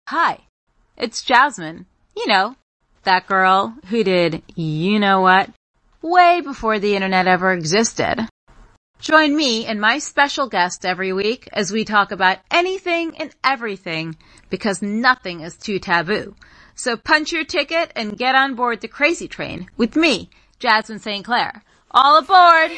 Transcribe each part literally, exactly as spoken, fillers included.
Hi, it's Jasmine. You know, that girl who did you know what way before the internet ever existed. Join me and my special guest every week as we talk about anything and everything because nothing is too taboo. So punch your ticket and get on board the crazy train with me, Jasmine Saint Clair. All aboard!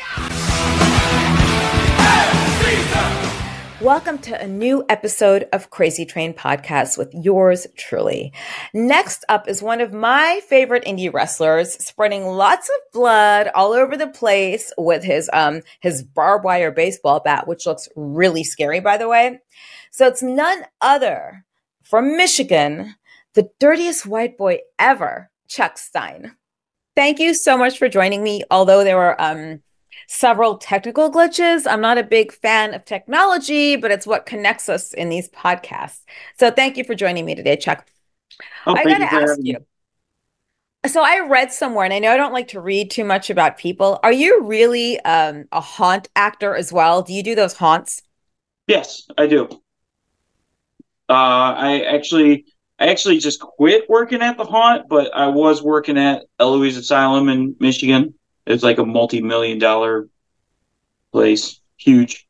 Welcome to a new episode of Crazy Train Podcast with yours truly. Next up is one of my favorite indie wrestlers, spreading lots of blood all over the place with his um his barbed wire baseball bat, which looks really scary, by the way. So it's none other from Michigan, the dirtiest white boy ever, Chuck Stein. Thank you so much for joining me. Although there were um. several technical glitches. I'm not a big fan of technology, but it's what connects us in these podcasts. So thank you for joining me today, Chuck. Oh, I got to ask you. So I read somewhere, and I know I don't like to read too much about people. Are you really um, a haunt actor as well? Do you do those haunts? Yes, I do. Uh, I actually, I actually just quit working at the haunt, but I was working at Eloise Asylum in Michigan. It's like a multi-million dollar place. Huge.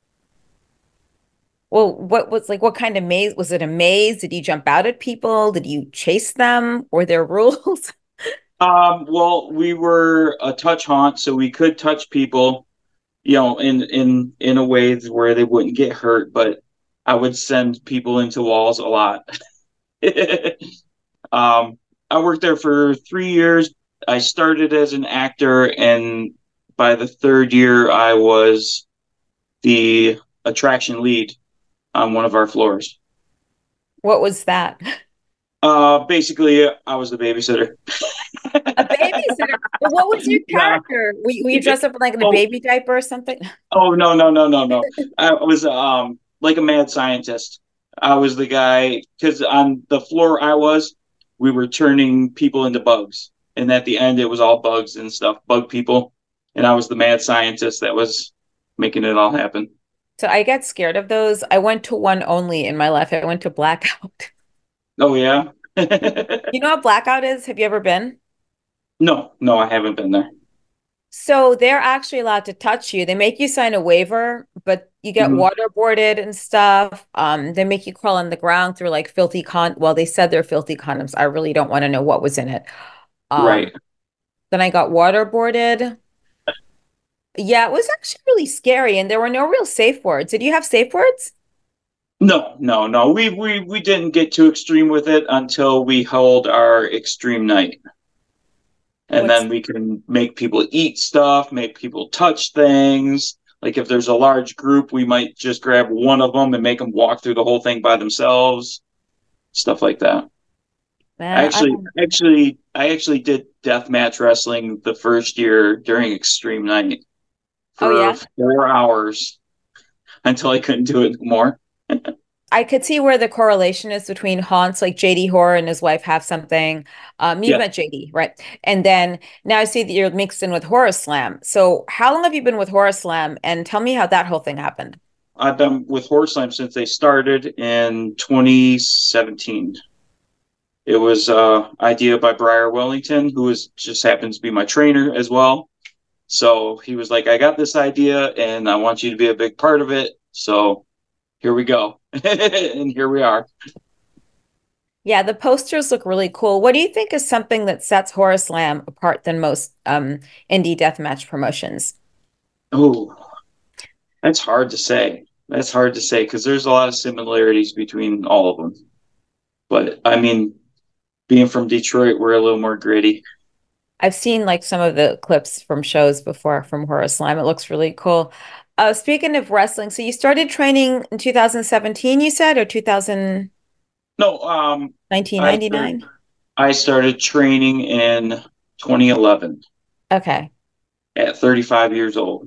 Well, what was like, what kind of maze? Was it a maze? Did you jump out at people? Did you chase them? Were there rules? Um, well, we were a touch haunt, so we could touch people, you know, in, in, in a way where they wouldn't get hurt, but I would send people into walls a lot. um, I worked there for three years. I started as an actor, and by the third year, I was the attraction lead on one of our floors. What was that? Uh, basically, I was the babysitter. A babysitter? Well, what was your character? No. Were, you, were you dressed up like in a oh, baby diaper or something? Oh, no, no, no, no, no. I was um like a mad scientist. I was the guy, because on the floor I was, we were turning people into bugs. And at the end, it was all bugs and stuff, bug people. And I was the mad scientist that was making it all happen. So I get scared of those. I went to one only in my life. I went to Blackout. Oh, yeah? You know what Blackout is? Have you ever been? No, no, I haven't been there. So they're actually allowed to touch you. They make you sign a waiver, but you get mm-hmm. waterboarded and stuff. Um, they make you crawl on the ground through like filthy con. Well, they said they're filthy condoms. I really don't want to know what was in it. Um, right. Then I got waterboarded. Yeah, it was actually really scary, and there were no real safe words. Did you have safe words? No, no, no. We we we didn't get too extreme with it until we held our extreme night. And What's... then we can make people eat stuff, make people touch things. Like if there's a large group, we might just grab one of them and make them walk through the whole thing by themselves. Stuff like that. Man, I actually, I actually, I actually did deathmatch wrestling the first year during Extreme Night for oh, yeah? four hours until I couldn't do it more. I could see where the correlation is between haunts, like J D Horror and his wife have something. Um, you've yeah. met J D, right? And then now I see that you're mixed in with Horror Slam. So how long have you been with Horror Slam? And tell me how that whole thing happened. I've been with Horror Slam since they started in twenty seventeen. It was an uh, idea by Briar Wellington, who is just happens to be my trainer as well. So he was like, I got this idea, and I want you to be a big part of it. So here we go. And here we are. Yeah, the posters look really cool. What do you think is something that sets Horror Slam apart than most um, indie deathmatch promotions? Oh, that's hard to say. That's hard to say because there's a lot of similarities between all of them. But, I mean, being from Detroit, we're a little more gritty. I've seen like some of the clips from shows before from Horror Slam. It looks really cool. Uh, speaking of wrestling, so you started training in two thousand seventeen, you said, or two thousand? No, um, nineteen ninety-nine. I started, I started training in twenty eleven. Okay. At thirty-five years old.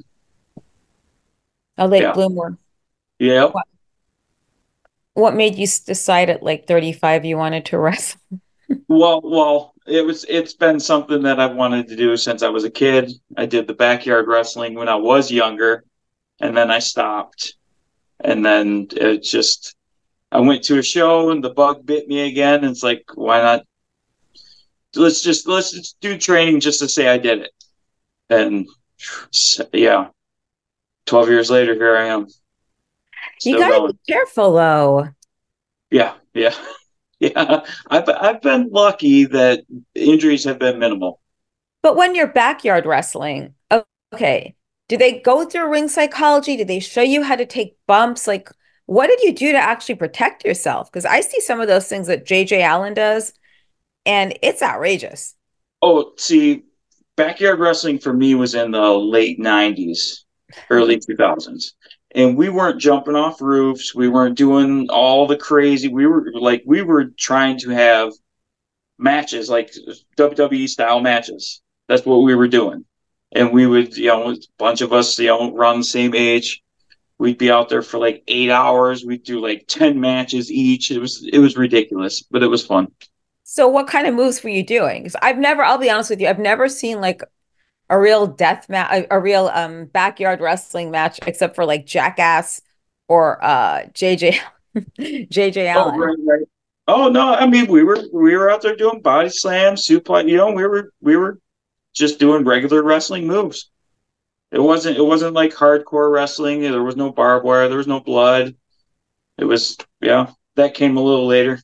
A late yeah. bloomer. Yeah. What, what made you decide at like thirty-five you wanted to wrestle? well, well, it was. It's been something that I've wanted to do since I was a kid. I did the backyard wrestling when I was younger, and then I stopped, and then it just. I went to a show and the bug bit me again. And it's like, why not? Let's just let's just do training just to say I did it. And yeah, twelve years later, here I am. You gotta be careful, though. Yeah, yeah, yeah. I've I've been lucky that injuries have been minimal. But when you're backyard wrestling, okay, do they go through ring psychology? Do they show you how to take bumps? Like, what did you do to actually protect yourself? Because I see some of those things that J J Allen does, and it's outrageous. Oh, see, backyard wrestling for me was in the late nineties, early two thousands. And we weren't jumping off roofs. We weren't doing all the crazy. We were like, we were trying to have matches, like W W E style matches. That's what we were doing. And we would, you know, a bunch of us, you know, around the same age. We'd be out there for like eight hours. We'd do like ten matches each. It was, it was ridiculous, but it was fun. So what kind of moves were you doing? Because I've never, I'll be honest with you, I've never seen like a real death match, a, a real um backyard wrestling match, except for like Jackass or uh J J J J Allen. Oh, right, right. Oh no, I mean we were we were out there doing body slams, suplex. You know, we were we were just doing regular wrestling moves. It wasn't it wasn't like hardcore wrestling. There was no barbed wire. There was no blood. It was yeah. That came a little later.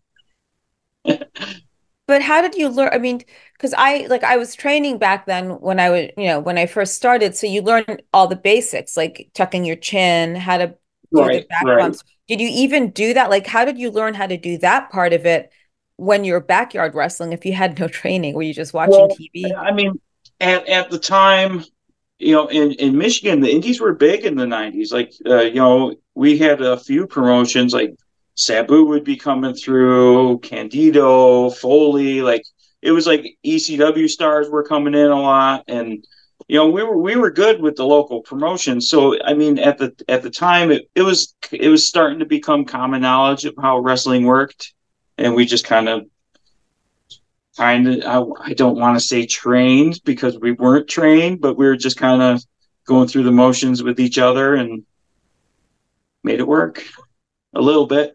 But how did you learn? I mean, because I like I was training back then when I was, you know, when I first started. So you learn all the basics, like tucking your chin, how to do Right, the back right. bumps. Did you even do that? Like, how did you learn how to do that part of it when you're backyard wrestling if you had no training? Were you just watching Well, T V? I mean, at at the time, you know, in in Michigan, the indies were big in the nineties. Like, uh, you know, we had a few promotions like Sabu would be coming through, Candido, Foley, like it was like E C W stars were coming in a lot, and you know we were we were good with the local promotions. So I mean, at the at the time, it, it was it was starting to become common knowledge of how wrestling worked, and we just kind of kind of I, I don't want to say trained because we weren't trained, but we were just kind of going through the motions with each other and made it work a little bit.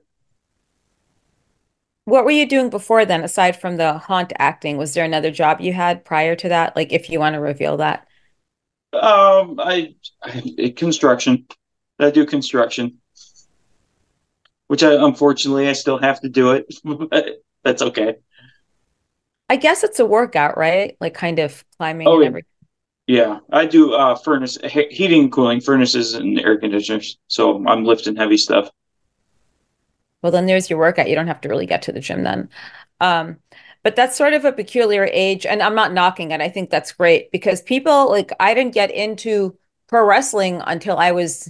What were you doing before then, aside from the haunt acting? Was there another job you had prior to that? Like, if you want to reveal that. Um, I, I construction. I do construction, which I unfortunately I still have to do it, but that's okay. I guess it's a workout, right? Like kind of climbing Oh, and everything. yeah. I do uh furnace he- heating and cooling, furnaces and air conditioners. So I'm lifting heavy stuff. Well, then there's your workout. You don't have to really get to the gym then. Um, but that's sort of a peculiar age, and I'm not knocking it. I think that's great because people like I didn't get into pro wrestling until I was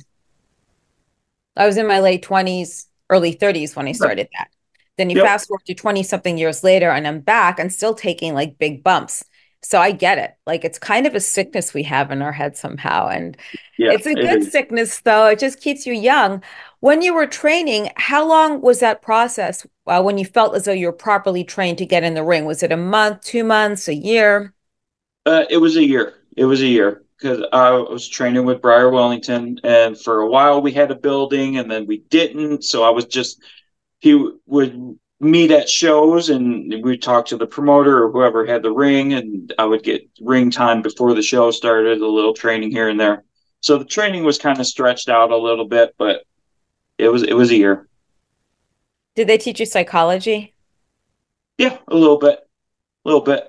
I was in my late twenties, early thirties when I started that. Then you Yep. fast forward to twenty something years later, and I'm back and still taking like big bumps. So I get it. Like it's kind of a sickness we have in our head somehow. And Yeah, it's a it good is. sickness, though. It just keeps you young. When you were training, how long was that process uh, when you felt as though you were properly trained to get in the ring? Was it a month, two months, a year? Uh, it was a year. It was a year because I was training with Briar Wellington, and for a while we had a building, and then we didn't. So I was just he would meet at shows, and we'd talk to the promoter or whoever had the ring, and I would get ring time before the show started, a little training here and there. So the training was kind of stretched out a little bit, but it was it was a year. Did they teach you psychology? Yeah, a little bit, a little bit.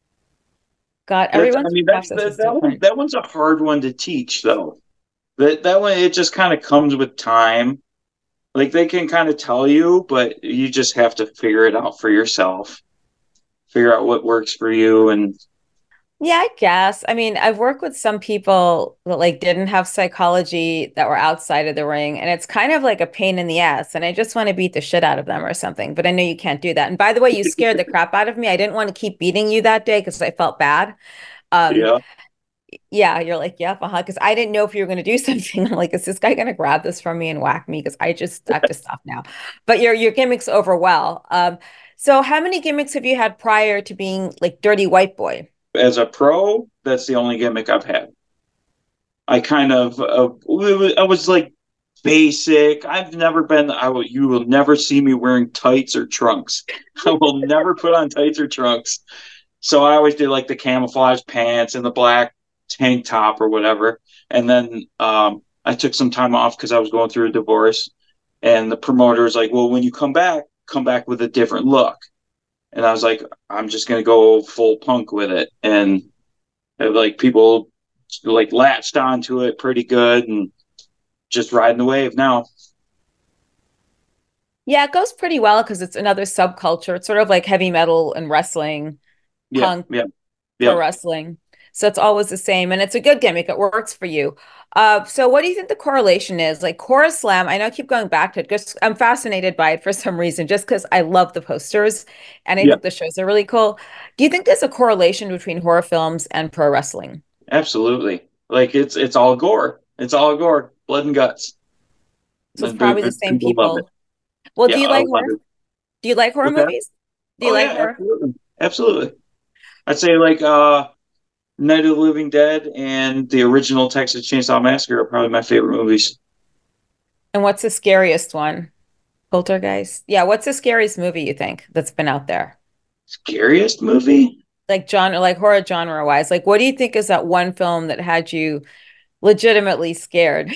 God, That's, I everyone's mean, that's process that, is that one. different. That one's a hard one to teach, though. That that one, it just kind of comes with time. Like they can kind of tell you, but you just have to figure it out for yourself. Figure out what works for you, and Yeah, I guess. I mean, I've worked with some people that like didn't have psychology that were outside of the ring, and it's kind of like a pain in the ass, and I just want to beat the shit out of them or something. But I know you can't do that. And by the way, you scared the crap out of me. I didn't want to keep beating you that day because I felt bad. Um, yeah. yeah, you're like, yep, uh-huh. Because I didn't know if you were going to do something. I'm like, is this guy going to grab this from me and whack me? Because I just have to stop now. But your your gimmicks over well. Um, so how many gimmicks have you had prior to being like Dirty White Boy? As a pro, that's the only gimmick I've had. I kind of, uh, I was like basic. I've never been, I will, you will never see me wearing tights or trunks. I will never put on tights or trunks. So I always did like the camouflage pants and the black tank top or whatever. And then um, I took some time off because I was going through a divorce. And the promoter was like, well, when you come back, come back with a different look. And I was like, I'm just going to go full punk with it. And like people like latched onto it pretty good and just riding the wave now. Yeah, it goes pretty well because it's another subculture. It's sort of like heavy metal and wrestling, Yeah, punk yeah, for yeah. wrestling. So it's always the same. And it's a good gimmick. It works for you. Uh, so what do you think the correlation is? Like Chorus Slam, I know I keep going back to it because I'm fascinated by it for some reason, just because I love the posters and I Yeah, think the shows are really cool. Do you think there's a correlation between horror films and pro wrestling? absolutely. Like it's it's all gore. It's all gore, blood and guts. So it's And probably the people same people love it. people. Well, do Yeah, you I like love horror? it. Do you like horror What's that? movies? Do you Oh like yeah, horror? absolutely. Absolutely. I'd say like uh Night of the Living Dead and the original Texas Chainsaw Massacre are probably my favorite movies. And what's the scariest one? Poltergeist? Yeah, what's the scariest movie you think that's been out there? Scariest movie? Like genre, like horror genre wise. Like what do you think is that one film that had you legitimately scared?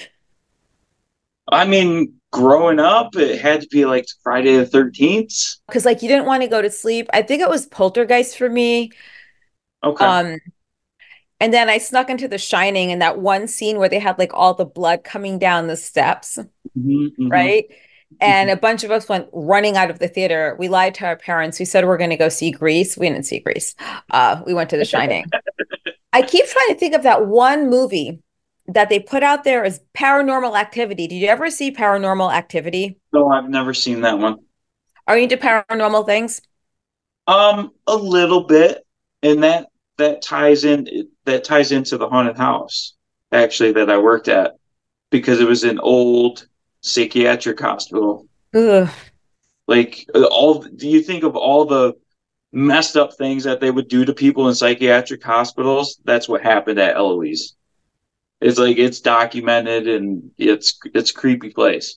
I mean, growing up, it had to be like Friday the thirteenth. Because like you didn't want to go to sleep. I think it was Poltergeist for me. Okay. Um, and then I snuck into The Shining and that one scene where they had like all the blood coming down the steps, hmm hmm right? And a bunch of us went running out of the theater. We lied to our parents. We said we're going to go see Grease. We didn't see Grease. Uh, we went to The Shining. I keep trying to think of that one movie that they put out there as Paranormal Activity. Did you ever see Paranormal Activity? No, I've never seen that one. Are you into paranormal things? Um, a little bit, and that that ties in that ties into the haunted house actually that I worked at because it was an old psychiatric hospital. Ugh. Like all, do you think of all the messed up things that they would do to people in psychiatric hospitals? That's what happened at Eloise. It's like it's documented and it's it's a creepy place.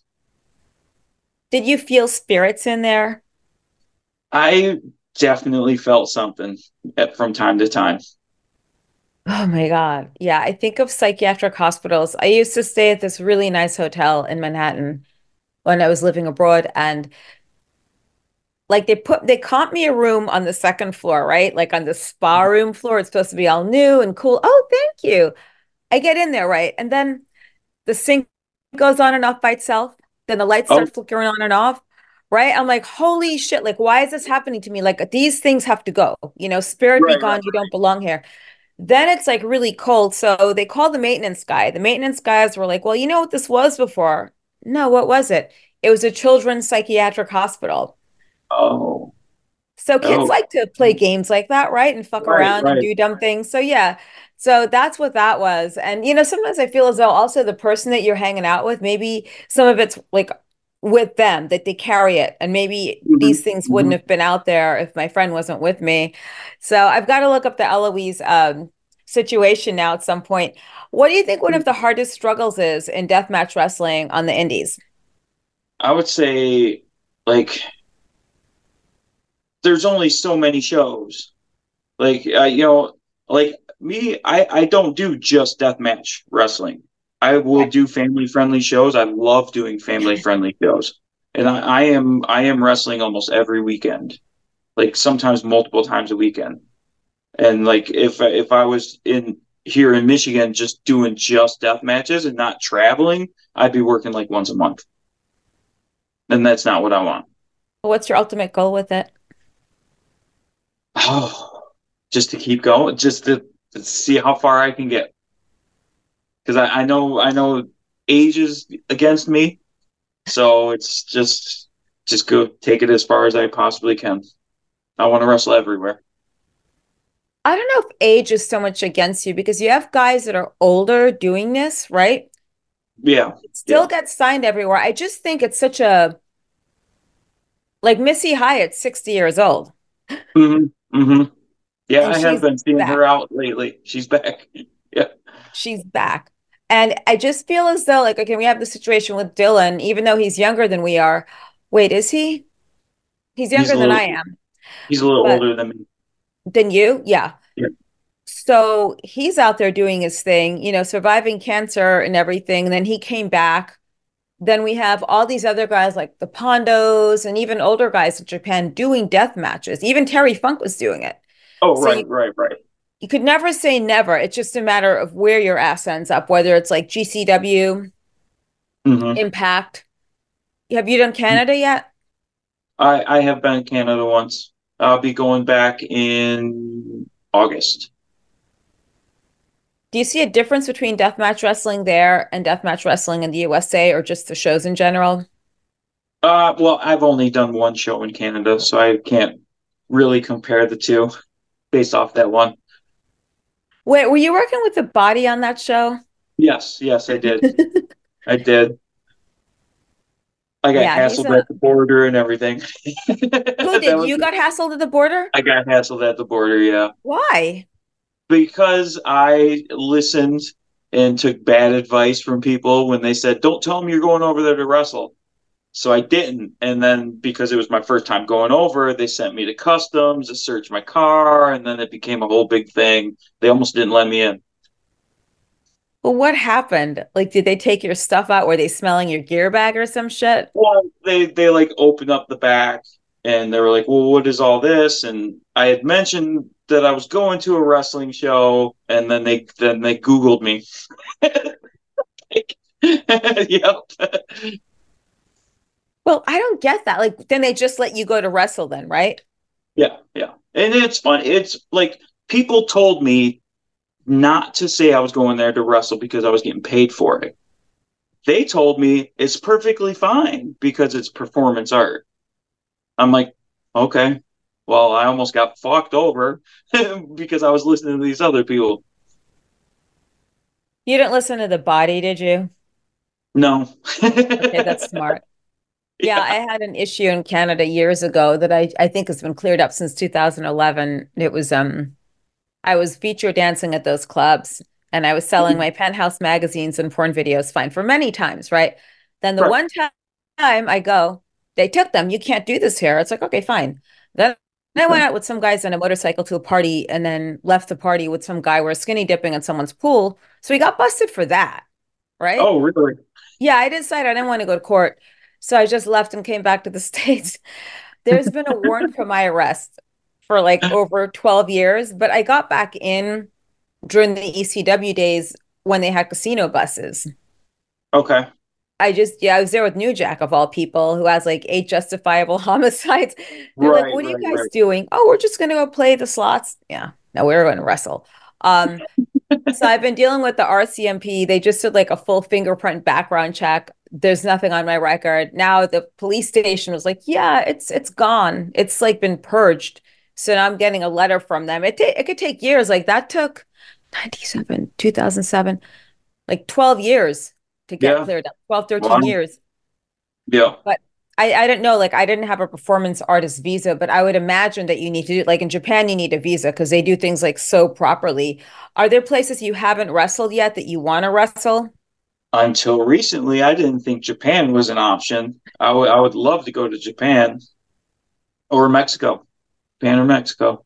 Did you feel spirits in there? I definitely felt something at, from time to time. Oh my God. Yeah, I think of psychiatric hospitals. I used to stay at this really nice hotel in Manhattan when I was living abroad, and like they put they comped me a room on the second floor, right? Like on the spa room floor. It's supposed to be all new and cool. Oh, thank you. I get in there, right? And then the sink goes on and off by itself. Then the lights Oh, start flickering on and off, right? I'm like, holy shit, like, why is this happening to me? Like, these things have to go, you know, spirit be right, right. gone, you don't belong here. Then it's like really cold. So they called the maintenance guy. The maintenance guys were like, well, you know what this was before? No, what was it? It was a children's psychiatric hospital. Oh, So kids oh, like to play games like that, right? And fuck right, around and right. do dumb things. So yeah. So that's what that was. And you know, sometimes I feel as though also the person that you're hanging out with, maybe some of it's like with them that they carry it. And maybe hmm these things wouldn't hmm have been out there if my friend wasn't with me. So I've got to look up the Eloise um, situation now at some point. What do you think one of the hardest struggles is in deathmatch wrestling on the indies? I would say like there's only so many shows. Like uh, you know, like me, I I don't do just deathmatch wrestling. I will do family friendly shows. I love doing family friendly shows, and I, I am I am wrestling almost every weekend, like sometimes multiple times a weekend. And like if if I was in here in Michigan just doing just death matches and not traveling, I'd be working like once a month, and that's not what I want. What's your ultimate goal with it? Oh, just to keep going, just to, to see how far I can get. Because I, I know I know age is against me, so it's just just go take it as far as I possibly can. I want to wrestle everywhere. I don't know if age is so much against you because you have guys that are older doing this, right? Yeah, It still yeah. gets signed everywhere. I just think it's such a like Missy Hyatt's sixty years old hmm hmm Yeah, and I have she's been seeing her back. out lately. She's back. Yeah. She's back. And I just feel as though, like, okay, we have the situation with Dylan, even though he's younger than we are. Wait, is he? He's He's younger a than little I am, he's a little but older than me. than you? Yeah. Yeah. So he's out there doing his thing, you know, surviving cancer and everything. And then he came back. Then we have all these other guys like the Pondos and even older guys in Japan doing death matches. Even Terry Funk was doing it. Oh, So right, you, right, right. you could never say never. It's just a matter of where your ass ends up, whether it's like G C W, hmm Impact. Have you done Canada yet? I I have been in Canada once. I'll be going back in August. Do you see a difference between deathmatch wrestling there and deathmatch wrestling in the U S A or just the shows in general? Uh, well, I've only done one show in Canada, so I can't really compare the two based off that one. Wait, were you working with the body on that show? Yes, yes, I did. I did. I got Yeah, he's hassled a. at the border and everything. Who That did? was You got hassled at the border? I got hassled at the border, yeah. Why? Because I listened and took bad advice from people when they said, "Don't tell them you're going over there to wrestle." So I didn't. And then because it was my first time going over, they sent me to customs to search my car, and then it became a whole big thing. They almost didn't let me in. Well, what happened? Like, did they take your stuff out? Were they smelling your gear bag or some shit? Well, they they like opened up the back and they were like, "Well, what is all this?" And I had mentioned that I was going to a wrestling show, and then they then they Googled me. Yep. Well, I don't get that. Like, then they just let you go to wrestle then, right? Yeah, yeah. And it's fun. It's like people told me not to say I was going there to wrestle because I was getting paid for it. They told me it's perfectly fine because it's performance art. I'm like, okay. Well, I almost got fucked over because I was listening to these other people. You didn't listen to the body, did you? No. Okay, that's smart. Yeah, Yeah. I had an issue in Canada years ago that I I think has been cleared up since two thousand eleven. It was um I was feature dancing at those clubs and I was selling my Penthouse magazines and porn videos fine for many times, right? Then the Right. one time I go, they took them. You can't do this here. It's like, okay, fine. Then I went Okay. out with some guys on a motorcycle to a party and then left the party with some guy. We're skinny dipping in someone's pool. So we got busted for that, right? Oh, really? Yeah, I decided I didn't want to go to court. So I just left and came back to the States. There's been a warrant for my arrest for like over twelve years, but I got back in during the E C W days when they had casino buses. Okay. I just, yeah, I was there with New Jack of all people, who has like eight justifiable homicides. They're like, Right, what are you right, guys right. doing? Oh, we're just going to go play the slots. Yeah, no, we were going to wrestle. Um, so I've been dealing with the R C M P. They just did like a full fingerprint background check. There's nothing on my record. Now the police station was like, yeah, it's it's gone. It's like been purged. So now I'm getting a letter from them. It ta- it could take years. Like that took ninety-seven, two thousand seven, like twelve years to get Yeah. cleared up. twelve, thirteen Wow. years. Yeah. But I, I didn't know, like I didn't have a performance artist visa, but I would imagine that you need to do like in Japan, you need a visa because they do things like so properly. Are there places you haven't wrestled yet that you want to wrestle? Until recently, I didn't think Japan was an option. I would I would love to go to Japan or Mexico. Japan or Mexico.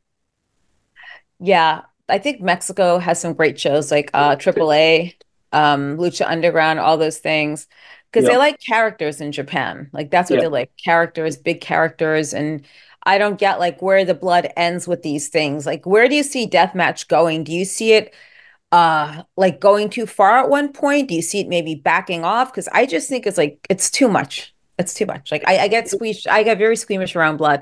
Yeah, I think Mexico has some great shows like uh triple A, um, Lucha Underground, all those things. Because they Yeah. like characters in Japan. Like that's what Yeah. they like, characters, big characters. And I don't get like where the blood ends with these things. Like where do you see deathmatch going? Do you see it uh like going too far at one point? Do you see it maybe backing off? Because I just think it's like it's too much. It's too much. Like I, I get squeamish, I get very squeamish around blood.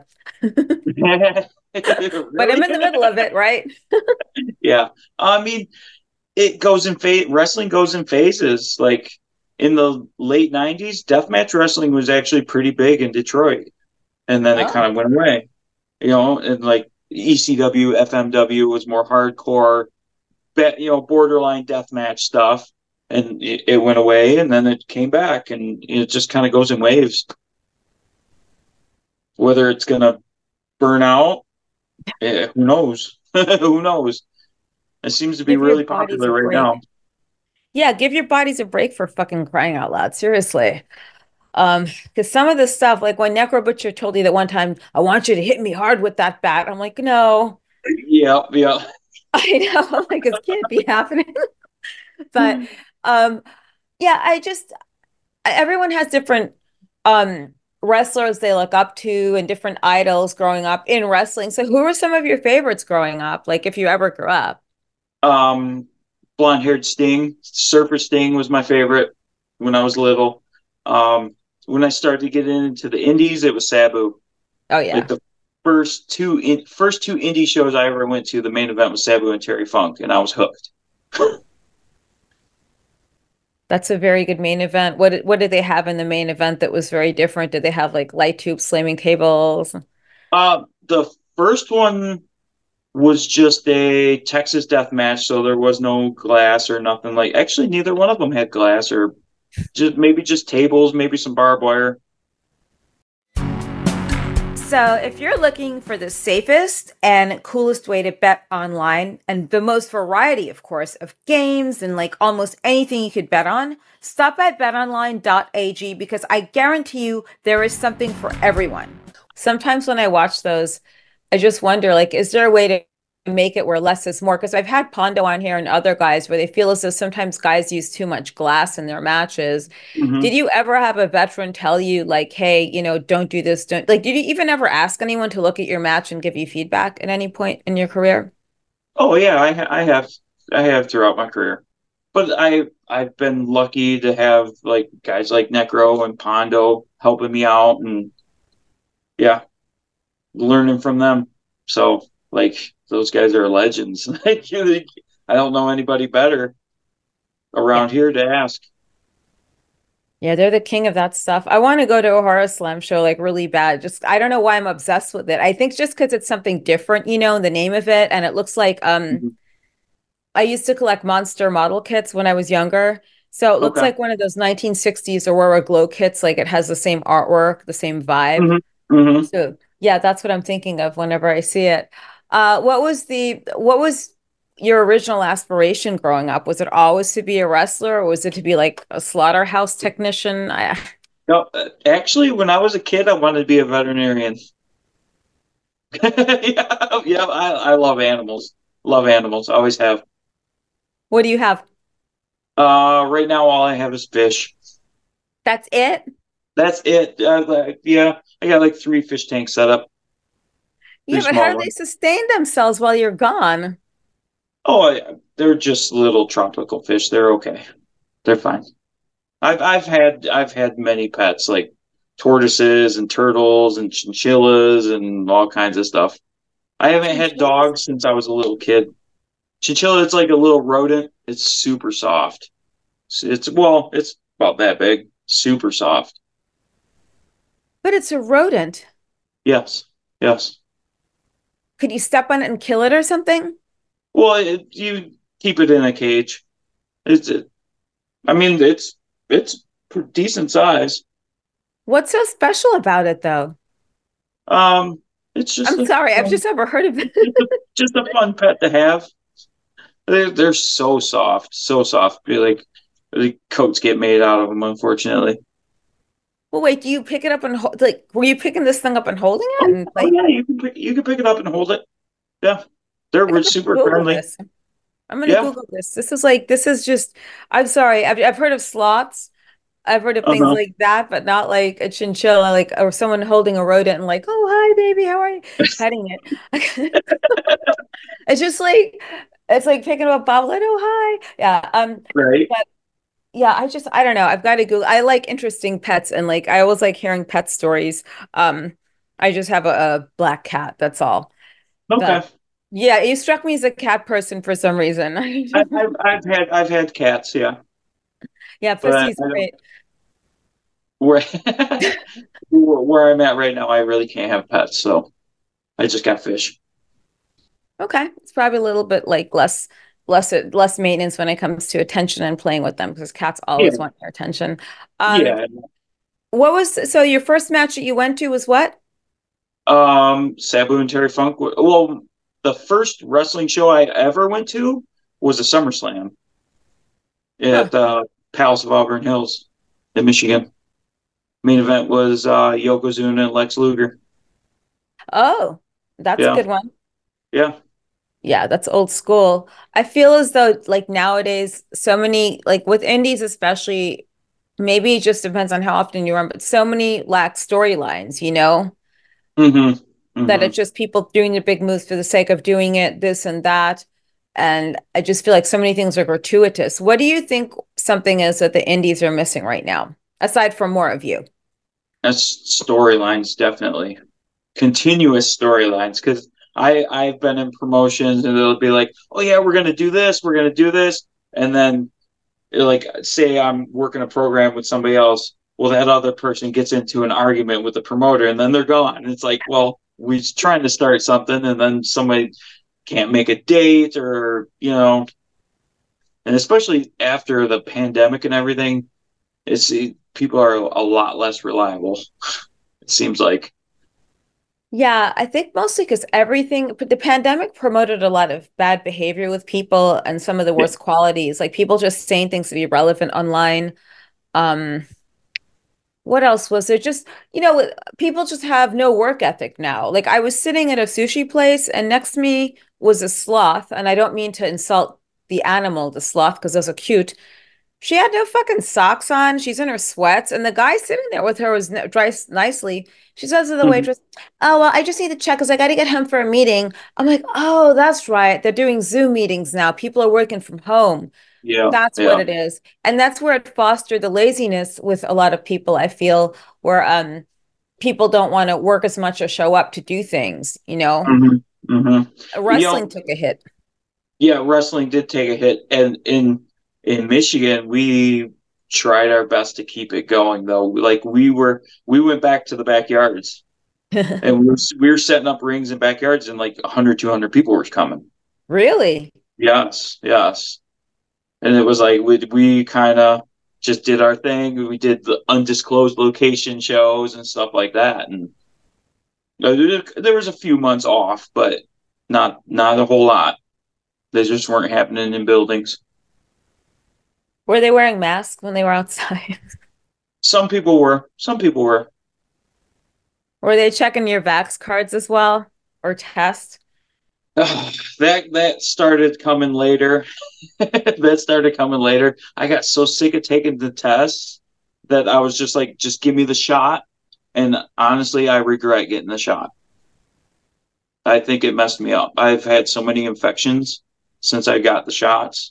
But I'm Really? in the middle of it, right? Yeah. I mean, it goes in phase. Wrestling goes in phases. Like in the late nineties, deathmatch wrestling was actually pretty big in Detroit, and then it Oh. kind of went away. You know, and like E C W, F M W was more hardcore, bet you know, borderline deathmatch stuff, and it, it went away, and then it came back, and it just kind of goes in waves. Whether it's gonna burn out, eh, who knows? Who knows? It seems to be Give your really bodies popular a right break. now. Yeah, give your bodies a break for fucking crying out loud. Seriously. Um, because some of the stuff, like when Necro Butcher told you that one time, I want you to hit me hard with that bat. I'm like, no, Yeah, yeah. I know. I'm like, this can't be happening. But um, yeah, I just everyone has different um wrestlers they look up to and different idols growing up in wrestling. So who are some of your favorites growing up? Like if you ever grew up? Um, blonde haired Sting, Surfer Sting was my favorite when I was little. Um, when I started to get into the indies, it was Sabu. Oh Like yeah. the first two in, first two indie shows I ever went to, the main event was Sabu and Terry Funk, and I was hooked. That's a very good main event. What did- what did they have in the main event that was very different? Did they have like light tubes slamming tables? Uh, the first one was just a Texas death match, so there was no glass or nothing. Like actually, neither one of them had glass, or just maybe just tables, maybe some barbed wire. So, if you're looking for the safest and coolest way to bet online and the most variety, of course, of games and like almost anything you could bet on, stop at bet online dot a g because I guarantee you there is something for everyone. Sometimes when I watch those, I just wonder, like, is there a way to make it where less is more? Because I've had Pondo on here and other guys where they feel as though sometimes guys use too much glass in their matches. Mm-hmm. Did you ever have a veteran tell you, like, hey, you know, don't do this? Don't like, did you even ever ask anyone to look at your match and give you feedback at any point in your career? Oh yeah, I, ha- I have I have throughout my career, but I I've been lucky to have like guys like Necro and Pondo helping me out, and yeah, learning from them. So like those guys are legends. Like I don't know anybody better Yeah. around here to ask. Yeah, they're the king of that stuff. I want to go to a horror slam show like really bad. Just I don't know why I'm obsessed with it. I think just because it's something different, you know, the name of it, and it looks like um Mhm. I used to collect monster model kits when I was younger. So it looks Okay. like one of those nineteen sixties Aurora Glow kits, like it has the same artwork, the same vibe. hmm hmm So yeah, that's what I'm thinking of whenever I see it. Uh, what was the what was your original aspiration growing up? Was it always to be a wrestler, or was it to be like a slaughterhouse technician? I, No, uh, actually, when I was a kid, I wanted to be a veterinarian. Yeah, yeah, I, I love animals. Love animals. Always have. what do you have? Uh, right now, all I have is fish. That's it? That's it. Uh, like, yeah, I got like three fish tanks set up, three Yeah, but how small do they ones. sustain themselves while you're gone? Oh, I, they're just little tropical fish. They're okay. They're fine. I've I've had I've had many pets like tortoises and turtles and chinchillas and all kinds of stuff. I haven't had Chinchillas? dogs since I was a little kid. Chinchilla, it's like a little rodent. It's super soft. It's, it's well, it's about that big. Super soft. But it's a rodent. Yes, yes. Could you step on it and kill it or something? Well, it, you keep it in a cage. It's, it, I mean, it's it's decent size. What's so special about it, though? Um, it's just I'm a sorry, I've fun, just never heard of it. just a, just a fun pet to have. They're, they're so soft, so soft. Be like the coats get made out of them, unfortunately. Well, wait, do you pick it up and hold, like, were you picking this thing up and holding it? Oh, And oh like, yeah, you can pick, you can pick it up and hold it. Yeah, they're I re- gotta super Google friendly. this. I'm gonna Yeah. Google this. This is like, this is just, I'm sorry, I've I've heard of sloths. I've heard of things Uh-huh. like that, but not like a chinchilla, like or someone holding a rodent and like, oh hi baby, how are you? Petting it. It's just like it's like picking up a bobblehead. Oh hi. Yeah. Um, Right. but yeah, I just I don't know. I've got to Google. I like interesting pets and like I always like hearing pet stories. Um, I just have a, a black cat, that's all. Okay. But yeah, you struck me as a cat person for some reason. I, I've I've had I've had cats, yeah, Yeah, but I, Pussy's I don't great. where where I'm at right now. I really can't have pets, so I just got fish. Okay. It's probably a little bit like less less less maintenance when it comes to attention and playing with them because cats always Yeah, want your attention. Um, yeah. what was so your first match that you went to was what? Um, Sabu and Terry Funk. Well, the first wrestling show I ever went to was a SummerSlam. Huh. at uh, Palace of Auburn Hills in Michigan. Main event was uh, Yokozuna and Lex Luger. Oh, that's a Yeah, good one. yeah. Yeah, that's old school. I feel as though like nowadays, so many like with indies especially, maybe it just depends on how often you run, but so many lack storylines, you know, Mm-hmm. that Mm-hmm. it's just people doing the big moves for the sake of doing it, this and that. And I just feel like so many things are gratuitous. What do you think something is that the indies are missing right now, aside from more of you? That's storylines, definitely. Continuous storylines, because I I've been in promotions and it'll be like, oh yeah, we're gonna do this, we're gonna do this, and then like say I'm working a program with somebody else, well that other person gets into an argument with the promoter and then they're gone. And it's like, well, we're trying to start something and then somebody can't make a date or you know, and especially after the pandemic and everything, it's people are a lot less reliable. It seems like. Yeah, I think mostly because everything, but the pandemic promoted a lot of bad behavior with people and some of the Yeah. worst qualities, like people just saying things to be relevant online. Um, what else was there? Just, you know, people just have no work ethic now. Like I was sitting at a sushi place and next to me was a sloth, and I don't mean to insult the animal, the sloth, because those are cute. She had no fucking socks on. She's in her sweats, and the guy sitting there with her was n- dressed nicely. She says to the Mhm. waitress, "Oh, well, I just need to check because I got to get home for a meeting." I'm like, "Oh, that's right. They're doing Zoom meetings now. People are working from home. Yeah, That's what yeah. it is." And that's where it fostered the laziness with a lot of people, I feel, where um people don't want to work as much or show up to do things, you know. hmm hmm You Wrestling know, took a hit. yeah, wrestling did take a hit, and in in Michigan, we tried our best to keep it going. Though, like we were, we went back to the backyards, and we were we were setting up rings in backyards, and like one hundred, two hundred people were coming. Really? Yes, yes, and it was like we we kind of just did our thing. We did the undisclosed location shows and stuff like that, and uh, there there was a few months off, but not not a whole lot. They just weren't happening in buildings. Were they wearing masks when they were outside? Some people were. Some people were. Were they checking your Vax cards as well or test? Ugh, that that started coming later. That started coming later. I got so sick of taking the tests that I was just like, just give me the shot. And honestly, I regret getting the shot. I think it messed me up. I've had so many infections since I got the shots.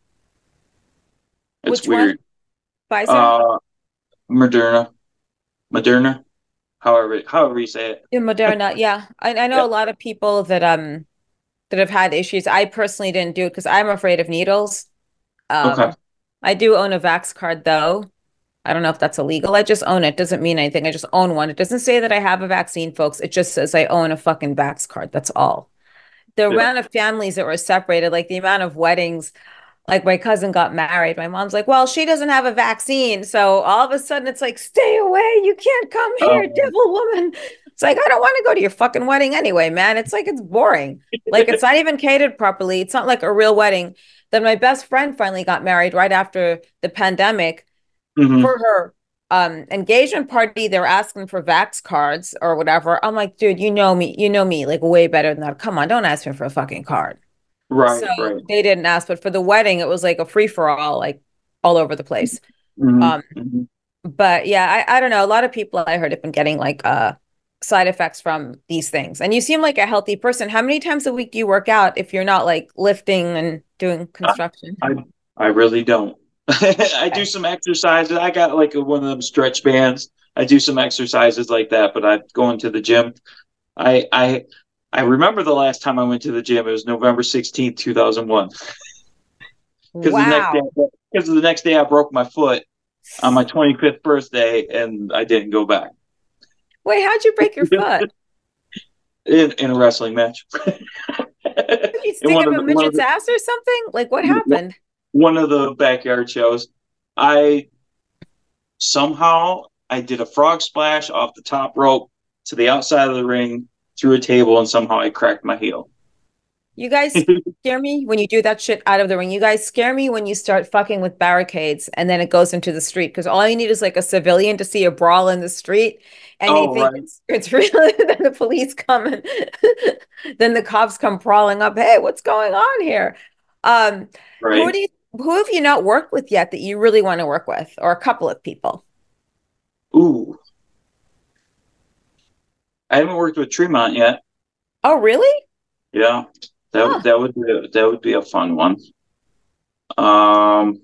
It's Which one? weird. Pfizer? Uh, Moderna, Moderna, however however you say it. Yeah, Moderna. Yeah. I, I know Yeah. a lot of people that um that have had issues. I personally didn't do it because I'm afraid of needles. Okay. Um, I do own a Vax card though. I don't know if that's illegal. I just own it. Doesn't mean anything. I just own one. It doesn't say that I have a vaccine, folks. It just says I own a fucking Vax card. That's all. The Yeah. amount of families that were separated, like the amount of weddings, like my cousin got married. My mom's like, well, she doesn't have a vaccine. So all of a sudden it's like, stay away. You can't come here, Um, devil woman. It's like, I don't want to go to your fucking wedding anyway, man. It's like, it's boring. Like, it's not even catered properly. It's not like a real wedding. Then my best friend finally got married right after the pandemic. mhm. For her um engagement party, they're asking for Vax cards or whatever. I'm like, dude, you know me, you know me like way better than that. Come on, don't ask me for a fucking card. So Right, right. they didn't ask, but for the wedding, it was like a free for all, like all over the place. hmm Um, hmm but yeah, I, I don't know. A lot of people I heard have been getting like uh side effects from these things. And you seem like a healthy person. How many times a week do you work out if you're not like lifting and doing I, construction? I I really don't. I do some exercises. I got like a, one of them stretch bands. I do some exercises like that, but I go into the gym. I I I remember the last time I went to the gym. It was November sixteenth, two thousand one. Because the next day, Wow. because the next day I broke my foot on my twenty-fifth birthday, and I didn't go back Wait, how'd you break your foot? in in a wrestling match. Did you In stick one up of a the one of midget's ass or something? Like what the happened? one of the backyard shows, I somehow I did a frog splash off the top rope to the outside of the ring through a table, and somehow I cracked my heel. You guys scare me when you do that shit out of the ring. You guys scare me when you start fucking with barricades and then it goes into the street because all you need is like a civilian to see a brawl in the street and they Oh, think right. it's it's real. Then the police come and then the cops come crawling up. Hey, what's going on here? Um, who Right. do you who have you not worked with yet that you really want to work with, or a couple of people? Ooh, I haven't worked with Tremont yet. Oh, really? Yeah, that Huh. would that would be a, that would be a fun one. Um,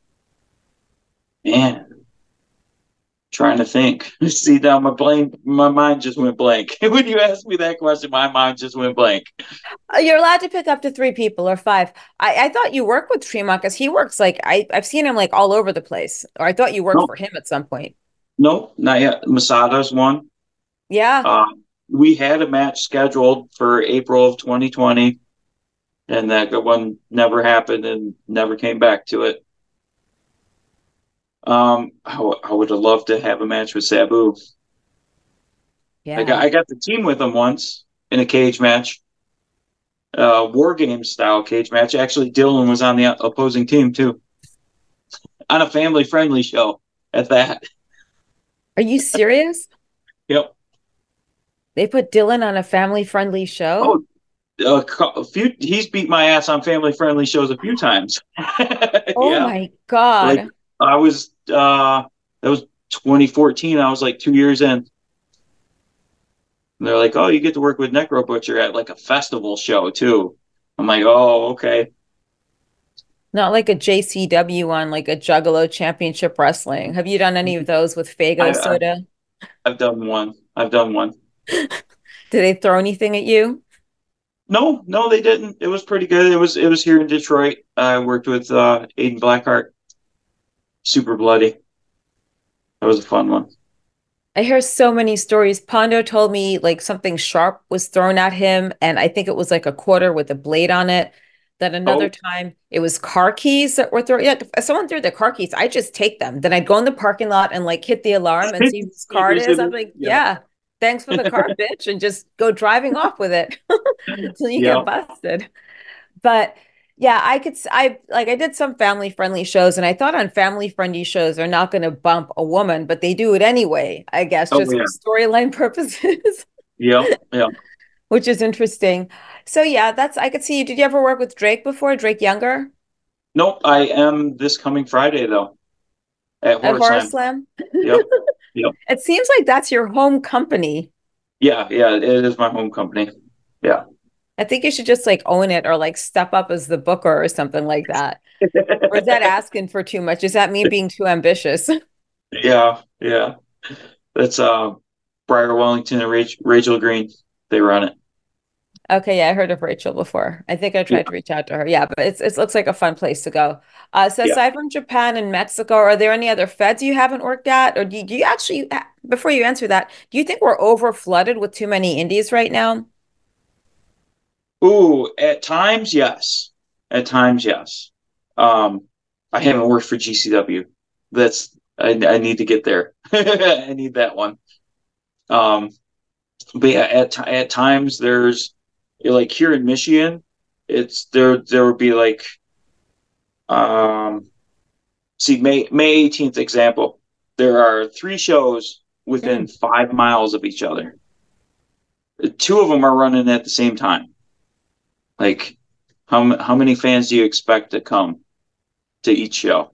man, trying to think. See, now my brain, my mind just went blank. When you asked me that question, my mind just went blank. Uh, You're allowed to pick up to three people or five. I, I thought you work with Tremont because he works like I, I've seen him like all over the place. Or I thought you worked Nope, for him at some point. nope, not yet. Masada's one. Yeah. Uh, we had a match scheduled for April of twenty twenty, and that one never happened and never came back to it. Um, I, w- I would have loved to have a match with Sabu. I got Yeah. I got the team with him once in a cage match, uh, war game style cage match. Actually, Dylan was on the opposing team too, on a family friendly show at that. Are you serious? Yep. They put Dylan on a family friendly show? Oh, a, cou- a few. He's beat my ass on family friendly shows a few times. Oh Yeah, my like God. I was. Uh, that was twenty fourteen. I was like two years in. And they're like, "Oh, you get to work with Necro Butcher at like a festival show too." I'm like, "Oh, okay." Not like a J C W on like a Juggalo Championship Wrestling. Have you done any of those with Fago I, I've Soda? I've done one. I've done one. Did they throw anything at you? No, no, they didn't. It was pretty good. It was it was here in Detroit. I worked with uh, Aiden Blackheart. Super bloody. That was a fun one. I hear so many stories. Pondo told me like something sharp was thrown at him, and I think it was like a quarter with a blade on it. Then another Oh, time it was car keys that were thrown. Yeah, if someone threw the car keys, I just take them. Then I'd go in the parking lot and like hit the alarm and see whose see car it who's is. in I'm it? like, Yeah, yeah, thanks for the car, bitch, and just go driving off with it until you yeah. get busted. But yeah, I could, s- I like, I did some family friendly shows and I thought on family friendly shows, they're not going to bump a woman, but they do it anyway, I guess, Oh just for yeah, storyline purposes, yeah, yeah. which is interesting. So yeah, that's, I could see you. Did you ever work with Drake before? Drake Younger Nope. I am this coming Friday though at at Horror Horror Slam. Slam? Yep, yep. It seems like that's your home company. Yeah, yeah. It is my home company. Yeah. I think you should just like own it or like step up as the booker or something like that. Or is that asking for too much? Is that me being too ambitious? Yeah, yeah. That's uh Briar Wellington and Rach Rachel Green. They run it. Okay, yeah, I heard of Rachel before. I think I Yeah, tried to reach out to her. Yeah, but it's it looks like a fun place to go. Uh, so yeah. aside from Japan and Mexico, are there any other feds you haven't worked at, or do you, do you actually, before you answer that, do you think we're over flooded with too many indies right now? Ooh, at times, yes. At times, yes. Um, I haven't worked for G C W. That's I, I need to get there. I need that one. Um, but yeah, at ti- at times there's like here in Michigan, it's there there would be like um see May May eighteenth example. There are three shows within Mm. five miles of each other. Two of them are running at the same time. Like how m- how many fans do you expect to come to each show?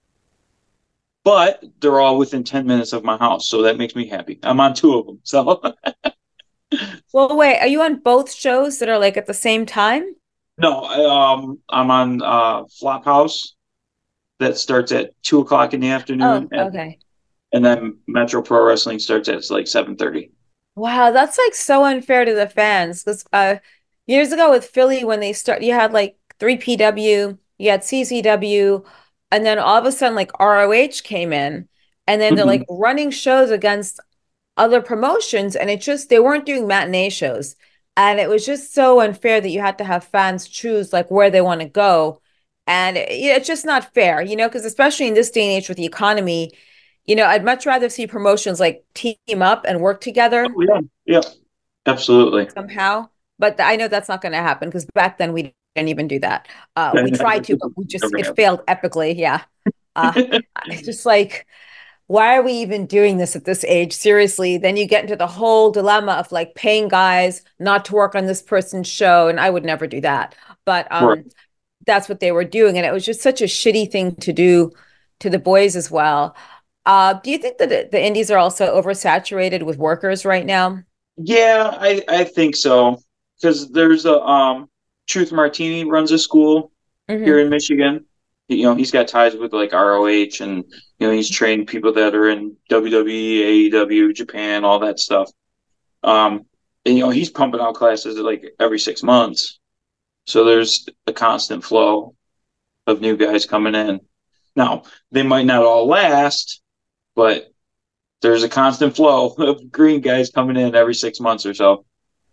But they're all within ten minutes of my house, so that makes me happy. I'm on two of them. So Well, wait, are you on both shows that are like at the same time? no, um I'm on uh Flophouse that starts at two o'clock in the afternoon, Oh, and okay. and then Metro Pro Wrestling starts at like seven thirty. Wow, that's like so unfair to the fans. Because uh, years ago with Philly, when they start, you had like three P W, you had C C W, and then all of a sudden, like R O H came in, and then they're like Mhm. running shows against other promotions, and it just, they weren't doing matinee shows. And it was just so unfair that you had to have fans choose like where they want to go. And it, it's just not fair, you know, because especially in this day and age with the economy, you know, I'd much rather see promotions like team up and work together Oh yeah, yeah, absolutely. somehow but I know that's not going to happen because back then we didn't even do that. Uh, we tried to, but we just, it failed epically. Yeah. Uh, it's just like, why are we even doing this at this age? Seriously. Then you get into the whole dilemma of like paying guys not to work on this person's show. And I would never do that. But um, right. That's what they were doing. And it was just such a shitty thing to do to the boys as well. Uh, do you think that the, the indies are also oversaturated with workers right now? Yeah, I, I think so. Because there's a um, Truth Martini runs a school mm-hmm. here in Michigan. You know, he's got ties with like R O H, and you know, he's trained people that are in W W E, A E W, Japan, all that stuff. Um, and you know, he's pumping out classes like every six months. So there's a constant flow of new guys coming in. Now, they might not all last, but there's a constant flow of green guys coming in every six months or so.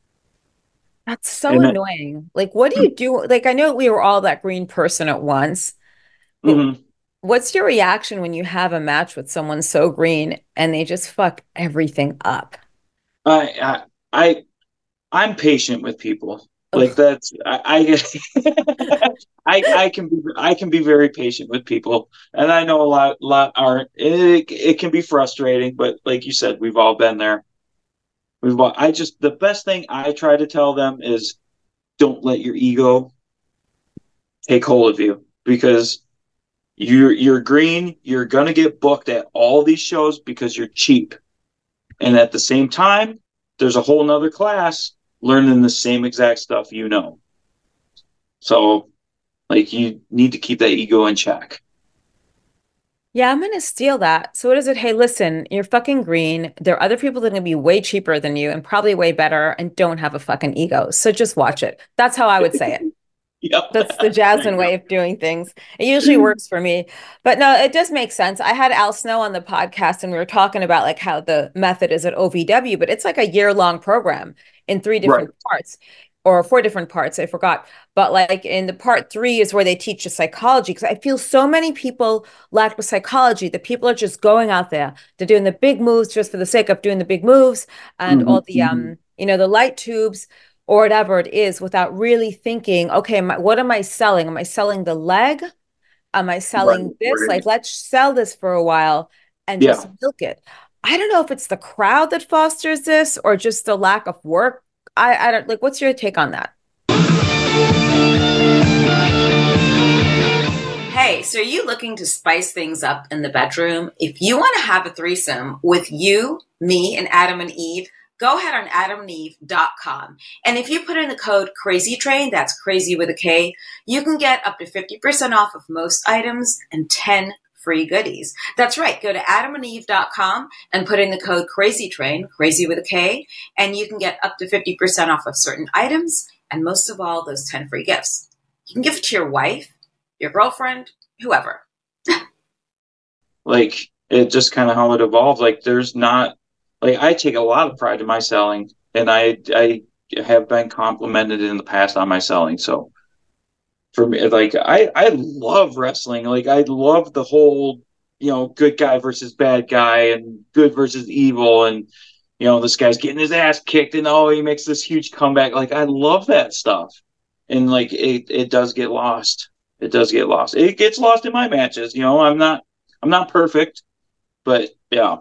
That's so and annoying. It, like, what do you do? Like, I know we were all that green person at once. Mm-hmm. What's your reaction when you have a match with someone so green and they just fuck everything up? I, I, I I'm patient with people. Like that's I I, I I can be I can be very patient with people, and I know a lot lot aren't. It it can be frustrating, but like you said, we've all been there. We've all, I just the best thing I try to tell them is don't let your ego take hold of you, because you're you're green. You're gonna get booked at all these shows because you're cheap, and at the same time, there's a whole nother class learning the same exact stuff you know. So, like, you need to keep that ego in check. Yeah, I'm going to steal that. So what is it? Hey, listen, you're fucking green. There are other people that are going to be way cheaper than you and probably way better and don't have a fucking ego. So just watch it. That's how I would say it. Yep. That's the Jasmine way of doing things. It usually works for me. But no, it does make sense. I had Al Snow on the podcast and we were talking about like how the method is at O V W, but it's like a year-long program in three different right. parts or four different parts. I forgot. But like in the part three is where they teach the psychology, because I feel so many people lack the psychology that people are just going out there. They're doing the big moves just for the sake of doing the big moves and mm-hmm. all the, um, you know, the light tubes or whatever it is, without really thinking, okay, my, what am I selling? Am I selling the leg? Am I selling right. this? Right. Like, let's sell this for a while and yeah. just milk it. I don't know if it's the crowd that fosters this or just the lack of work. I, I don't like, what's your take on that? Hey, so are you looking to spice things up in the bedroom? If you want to have a threesome with you, me, and Adam and Eve, go ahead on adam and eve dot com. And if you put in the code CrazyTrain, that's crazy with a K, you can get up to fifty percent off of most items and ten free goodies. That's right. Go to adam and eve dot com and put in the code CrazyTrain, crazy with a K, and you can get up to fifty percent off of certain items and most of all, those ten free gifts. You can give it to your wife, your girlfriend, whoever. Like, it just kind of how it evolved. Like, there's not, like, I take a lot of pride in my selling, and I I have been complimented in the past on my selling. So for me, like, I, I love wrestling. Like, I love the whole, you know, good guy versus bad guy and good versus evil. And, you know, this guy's getting his ass kicked and, oh, he makes this huge comeback. Like, I love that stuff. And, like, it, it does get lost. It does get lost. It gets lost in my matches. You know, I'm not, I'm not perfect, but yeah.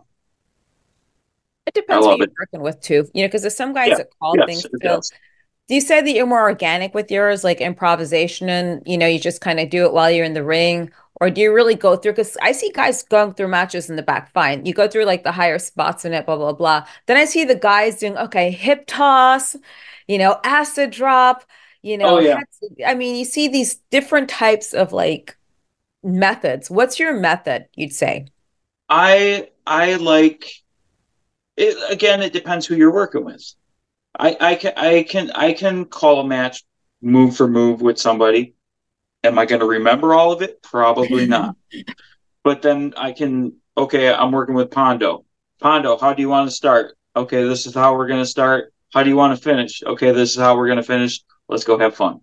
It depends who you're it. working with too, you know, because there's some guys yeah. that call yes, things still. Do you say that you're more organic with yours, like improvisation, and you know, you just kind of do it while you're in the ring, or do you really go through? Because I see guys going through matches in the back. Fine, you go through like the higher spots in it, blah blah blah. Then I see the guys doing okay, hip toss, you know, acid drop, you know. Oh, yeah. I mean, you see these different types of like methods. What's your method? You'd say. I I like. It, again, it depends who you're working with. I, I can I can I can call a match move for move with somebody. Am I going to remember all of it? Probably not. But then I can. Okay, I'm working with Pondo. Pondo, how do you want to start? Okay, this is how we're going to start. How do you want to finish? Okay, this is how we're going to finish. Let's go have fun.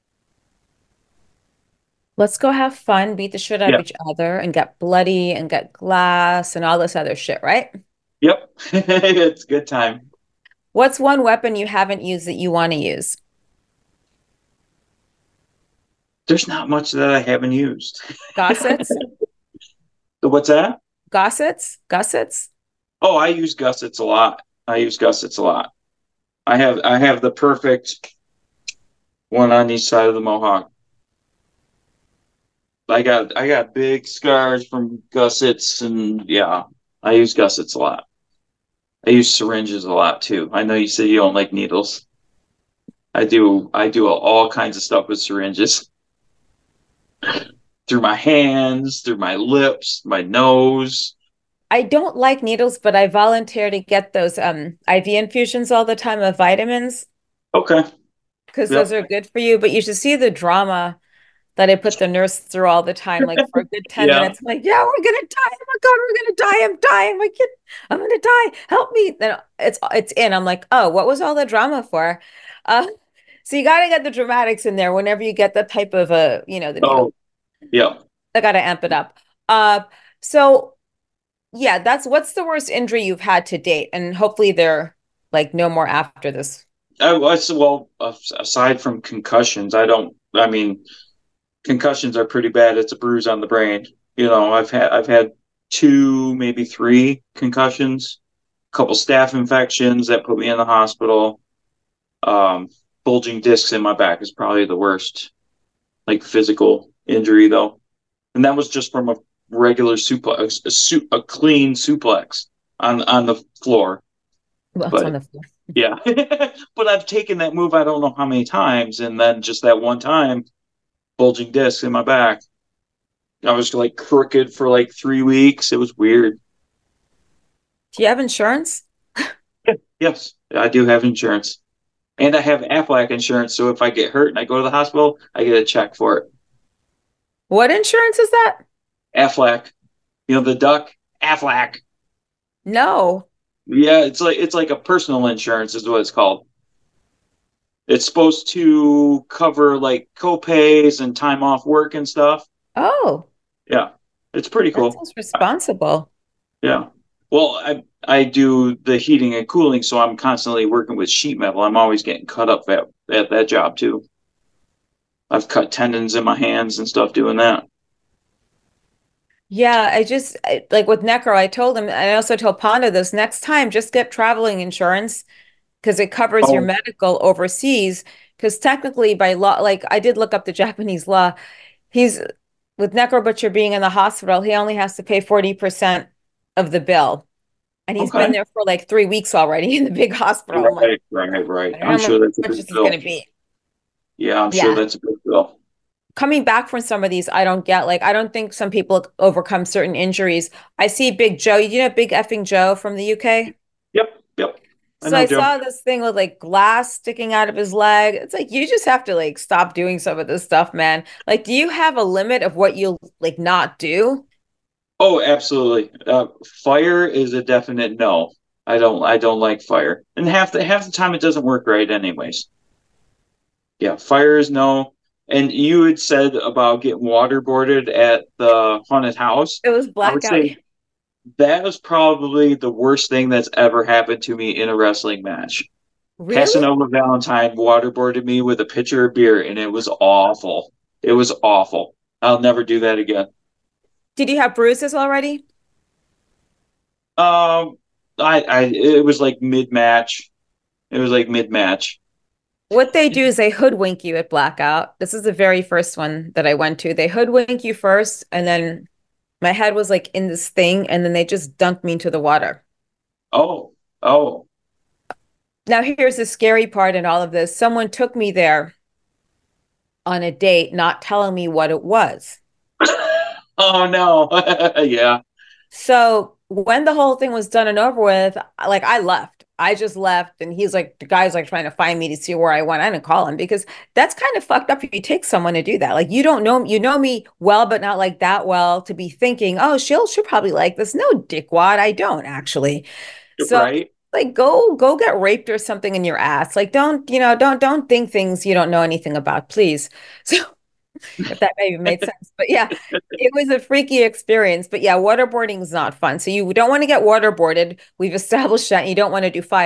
Let's go have fun, beat the shit out yeah. of each other, and get bloody and get glass and all this other shit, right? Yep. It's a good time. What's one weapon you haven't used that you want to use? There's not much that I haven't used. Gossets? What's that? Gossets? Gussets? Oh, I use gussets a lot. I use gussets a lot. I have I have the perfect one on each side of the mohawk. I got I got big scars from gussets, and yeah, I use gussets a lot. I use syringes a lot too. I know you say you don't like needles. I do I do all kinds of stuff with syringes. Through my hands, through my lips, my nose. I don't like needles, but I volunteer to get those um, I V infusions all the time of vitamins Okay. because Yep. those are good for you. But you should see the drama that I put the nurse through all the time, like for a good ten Yeah. minutes. I'm like, yeah, we're gonna die. Oh my God, we're gonna die. I'm dying. My kid, I'm gonna die. Help me. Then it's it's in. I'm like, oh, what was all the drama for? Uh, so you gotta get the dramatics in there whenever you get that type of a, you know, the needle. Oh, yeah. I gotta amp it up. Uh, so yeah, that's what's the worst injury you've had to date, and hopefully they're like no more after this. I was well, aside from concussions, I don't. I mean, concussions are pretty bad. It's a bruise on the brain. You know, I've had I've had two, maybe three concussions, a couple staph infections that put me in the hospital. Um, bulging discs in my back is probably the worst, like physical injury though, and that was just from a regular suplex, a, su- a clean suplex on on the floor. Well, it's But on the floor. yeah, but I've taken that move I don't know how many times, and then just that one time, bulging discs in my back. I was like crooked for like three weeks. It was weird. Do you have insurance? Yes, I do have insurance. And I have Aflac insurance, so if I get hurt and I go to the hospital, I get a check for it. What insurance is that? Aflac, you know the duck, Aflac. No. Yeah, it's like it's like a personal insurance is what it's called. It's supposed to cover like co-pays and time off work and stuff. Oh, Yeah, it's pretty that cool. sounds responsible. Yeah. Well, I I do the heating and cooling, so I'm constantly working with sheet metal. I'm always getting cut up at, at that job too. I've cut tendons in my hands and stuff doing that. Yeah, I just I, like with Necro, I told him, I also told Panda this next time, just get traveling insurance because it covers your Oh, medical overseas. Because technically, by law, like I did look up the Japanese law, he's with Necro Butcher being in the hospital, he only has to pay forty percent of the bill. And he's been okay. there for like three weeks already in the big hospital. I'm like, Right, right, right. I I'm don't know sure how that's a much big this is going bill. to be. Yeah, I'm sure Yeah. that's a big bill. Coming back from some of these, I don't get like, I don't think some people overcome certain injuries. I see Big Joe, you know, Big effing Joe from the U K. Yep, yep. I So know, I Joe. saw this thing with like glass sticking out of his leg. It's like, you just have to like stop doing some of this stuff, man. Like, do you have a limit of what you'll like not do? Oh, absolutely. Uh, fire is a definite no. I don't I don't like fire. And half the half the time it doesn't work right anyways. Yeah, fire is no. And you had said about getting waterboarded at the haunted house. It was I would blackout. say that was probably the worst thing that's ever happened to me in a wrestling match. Really? Casanova Valentine waterboarded me with a pitcher of beer, and it was awful. It was awful. I'll never do that again. Did you have bruises already? Um, I, I, it was like mid match. It was like mid match. What they do is they hoodwink you at blackout. This is the very first one that I went to. They hoodwink you first, and then my head was like in this thing, and then they just dunked me into the water. Oh, oh, Now, here's the scary part in all of this. Someone took me there on a date, not telling me what it was. oh no. Yeah. So when the whole thing was done and over with, like I left. I just left, and he's like, the guy's like trying to find me to see where I went. I didn't call him because that's kind of fucked up if you take someone to do that. Like you don't know, you know me well, but not like that well to be thinking, oh, she'll she'll probably like this. No, dickwad, I don't actually. So Right. like go go get raped or something in your ass. Like don't, you know, don't don't think things you don't know anything about, please. So if that maybe made sense. But yeah, it was a freaky experience. But yeah, waterboarding is not fun. So you don't want to get waterboarded. We've established that you don't want to do fire.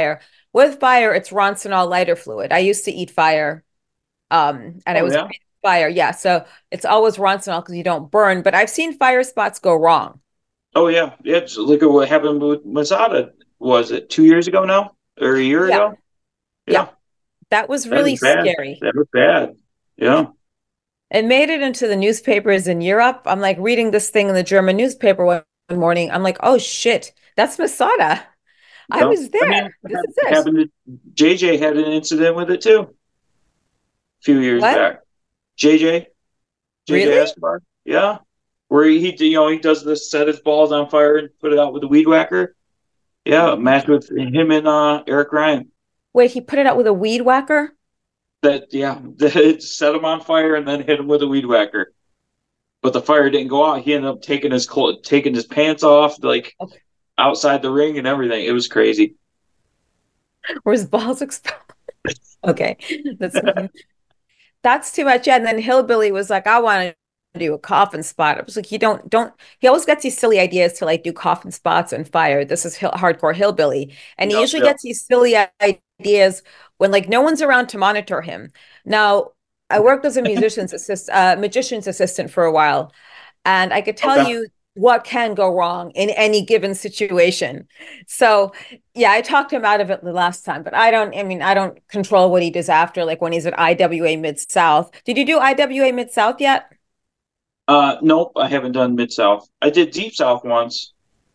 With fire, it's Roncinol lighter fluid. I used to eat fire, um, and it Oh was yeah. great fire. Yeah, so it's always Roncinol because you don't burn. But I've seen fire spots go wrong. Oh yeah. Yeah. Just look at what happened with Masada. Was it two years ago now, or a year Yeah, ago? yeah, Yeah, that was that really was bad. scary. That was bad. Yeah. It made it into the newspapers in Europe. I'm like reading this thing in the German newspaper one morning. I'm like, oh shit, that's Masada. I Yeah. was I mean, there. it This hap- is it. happened to J J had an incident with it too a few years What? back. J J, J J Really? Escobar. Yeah. Where he, he, you know, he does this, set his balls on fire and put it out with a weed whacker. Yeah, a match with him and uh, Eric Ryan. Wait, he put it out with a weed whacker? That yeah, that set him on fire and then hit him with a weed whacker. But the fire didn't go out. He ended up taking his clo- taking his pants off, like Okay. outside the ring and everything. It was crazy. Or his balls explode? Okay, that's that's too much. Yeah, and then Hillbilly was like, I want to do a coffin spot. I was like, you don't don't. He always gets these silly ideas to like do coffin spots and fire. This is hill, hardcore Hillbilly, and he Yep, usually yep. gets these silly ideas when like no one's around to monitor him. Now, I worked as a musician's assist, uh, magician's assistant for a while, and I could tell Okay. you what can go wrong in any given situation. So, yeah, I talked him out of it the last time, but I don't, I mean, I don't control what he does after, like when he's at I W A Mid-South. Did you do I W A Mid-South yet? Uh, nope, I haven't done Mid South. I did Deep South once.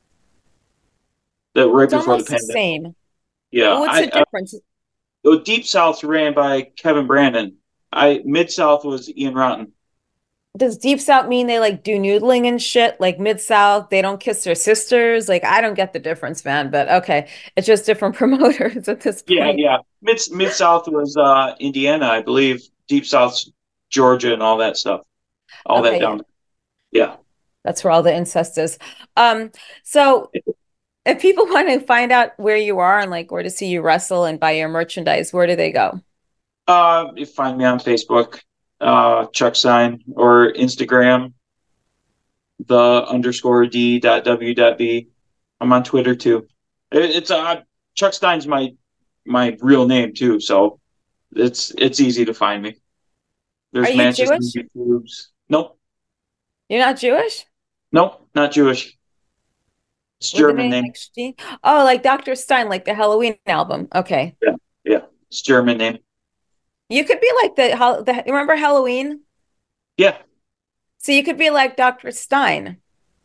That right It's before the almost the pandemic. same. Yeah, What's I the uh, difference? oh, Deep South ran by Kevin Brandon. I Mid South was Ian Rotten. Does Deep South mean they like do noodling and shit? Like Mid-South, they don't kiss their sisters? Like, I don't get the difference, man, but okay. It's just different promoters at this Yeah, point. yeah. Mid Mid South was uh, Indiana, I believe. Deep South's Georgia and all that stuff. All that Okay, yeah. down. Yeah. That's where all the incest is. Um, so if people want to find out where you are and like where to see you wrestle and buy your merchandise, where do they go? Uh, you find me on Facebook, uh, Chuck Sign, or Instagram, the underscore D dot W dot B. I'm on Twitter too. It, it's uh, Chuck Stein's my my real name too, so it's it's easy to find me. Are There's you matches on Jewish? YouTube's. Nope, You're not Jewish? nope, not Jewish. It's With the German name name. like Steen? Oh, like doctor Stein, like the Halloween album. Okay. Yeah, yeah, it's German name. You could be like the, Hal- the remember Halloween? Yeah. So you could be like doctor Stein,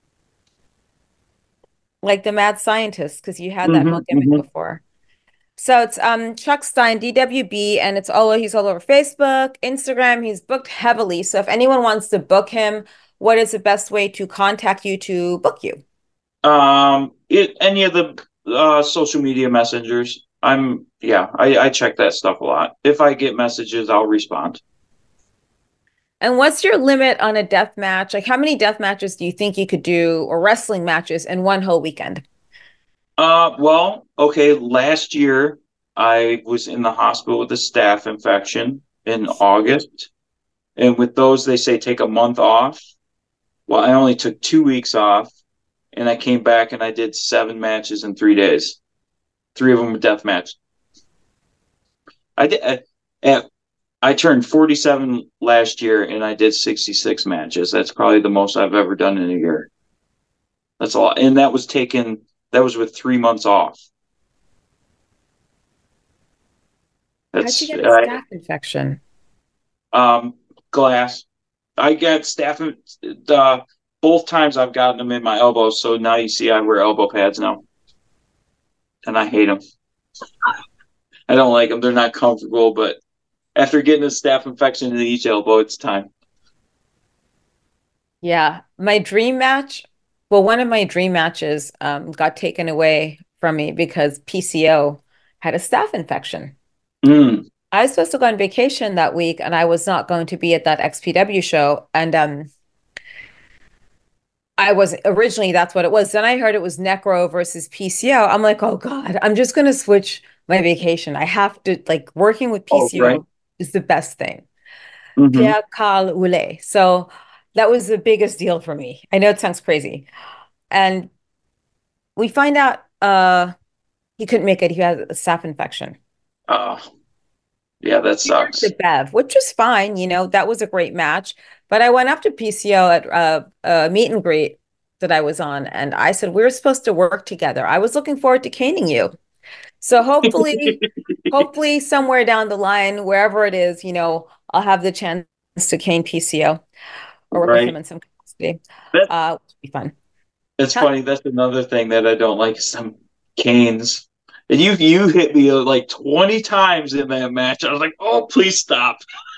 like the mad scientist, because you had that hmm whole gimmick hmm before. So it's um Chuck Stein, D W B, and it's all he's all over Facebook, Instagram. He's booked heavily. So if anyone wants to book him, what is the best way to contact you to book you? Um, it any of the uh, social media messengers. I'm yeah, I, I check that stuff a lot. If I get messages, I'll respond. And what's your limit on a death match? Like how many death matches do you think you could do or wrestling matches in one whole weekend? Uh, well, okay, last year I was in the hospital with a staph infection in August, and with those they say take a month off. Well, I only took two weeks off, and I came back and I did seven matches in three days. Three of them were death match. I did. I, at I turned forty-seven last year and I did sixty-six matches. That's probably the most I've ever done in a year. That's a lot. And that was taken, that was with three months off. How'd you That's get a I, staph infection? um, glass. I got staph, uh, both times I've gotten them in my elbows. So now you see I wear elbow pads now. And I hate them. I don't like them. They're not comfortable, but after getting a staph infection in each elbow, it's time. Yeah, my dream match. Well, one of my dream matches um, got taken away from me because P C O had a staph infection. Mm. I was supposed to go on vacation that week, and I was not going to be at that X P W show. And um, I was originally that's what it was. Then I heard it was Necro versus P C O. I'm like, oh God, I'm just gonna switch my vacation. I have to like working with Oh, right. P C O is the best thing. Mm-hmm. Pierre Carl Ouellet. So that was the biggest deal for me. I know it sounds crazy. And we find out uh he couldn't make it. He had a staph infection. Oh, yeah, that sucks. To Bev, which was fine. You know, that was a great match. But I went up to P C O at uh, a meet and greet that I was on, and I said, we were supposed to work together. I was looking forward to caning you. So hopefully, hopefully somewhere down the line, wherever it is, you know, I'll have the chance to cane P C O or work Right. with him in some capacity. That- Uh, which would be fun. It's Huh? funny. That's another thing that I don't like is some canes. And you you hit me uh, like twenty times in that match. I was like, oh, please stop.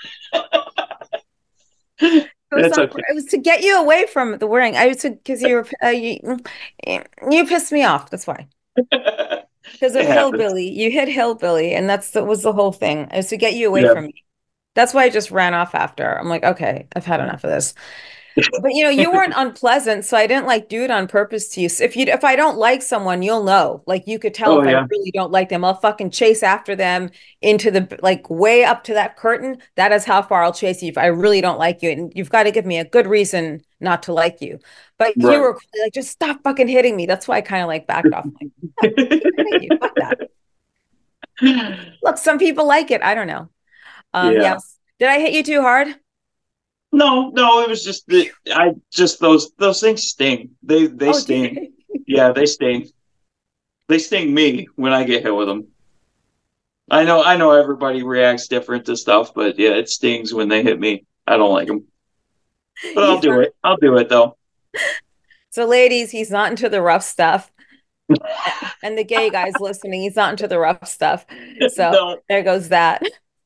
It was, That's not- okay. it was to get you away from the wearing. I was because you were uh, you, you pissed me off. That's why. Because of It happens. Hillbilly, you hit Hillbilly, and that's that was the whole thing. It was to get you away Yeah. from me. That's why I just ran off after. I'm like, okay, I've had enough of this. But you know, you weren't unpleasant, so I didn't like do it on purpose to you. So if you if I don't like someone, you'll know. Like you could tell Oh, if I yeah. really don't like them. I'll fucking chase after them into the like way up to that curtain. That is how far I'll chase you if I really don't like you. And you've got to give me a good reason not to like you. But you Right. were like, just stop fucking hitting me. That's why I kind of like backed off. I'm like, yeah, keep hitting you. Fuck that. Look, some people like it. I don't know. Um, Yeah. yes. Did I hit you too hard? No, no, it was just that I just those those things sting. They they Oh, sting. did Yeah, they sting. They sting me when I get hit with them. I know I know everybody reacts different to stuff, but yeah, it stings when they hit me. I don't like them. But I'll do it. I'll do it though. So, ladies, he's not into the rough stuff. And the gay guys listening, he's not into the rough stuff. So No. there goes that.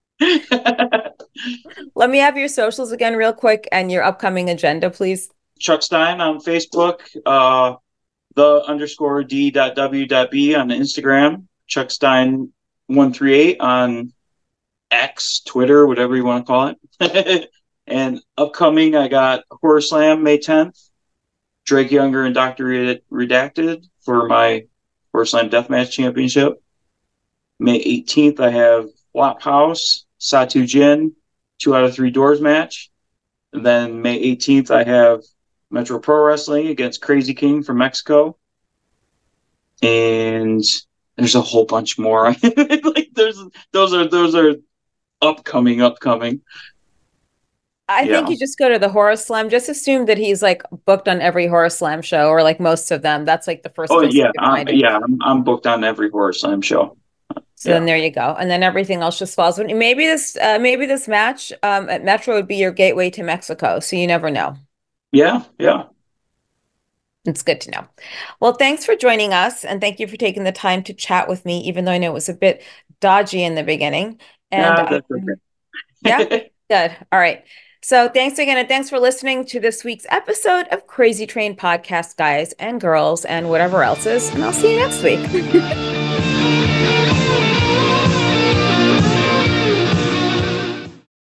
Let me have your socials again real quick and your upcoming agenda, please. Chuck Stein on Facebook, uh, the underscore D dot W dot B on Instagram, Chuck Stein one three eight on X, Twitter, whatever you want to call it. And upcoming, I got Horror Slam May tenth, Drake Younger and Doctor Redacted for my Horror Slam Deathmatch Championship. May eighteenth, I have Flop House, Satu Jin, two out of three doors match. And then May eighteenth, I have Metro Pro Wrestling against Crazy King from Mexico. And there's a whole bunch more. Like there's those are those are upcoming, upcoming. I Yeah. think you just go to the Horror Slam. Just assume that he's like booked on every Horror Slam show or like most of them. That's like the first Oh place you yeah, can I'm, find it. yeah. I'm, I'm booked on every Horror Slam show. So then there you go. And then everything else just falls. Maybe this uh, maybe this match um, at Metro would be your gateway to Mexico. So you never know. Yeah, yeah. It's good to know. Well, thanks for joining us. And thank you for taking the time to chat with me, even though I know it was a bit dodgy in the beginning. And Nah, that's um, okay. yeah, good. All right. So thanks again. And thanks for listening to this week's episode of Crazy Train Podcast, guys and girls, and whatever else is. And I'll see you next week.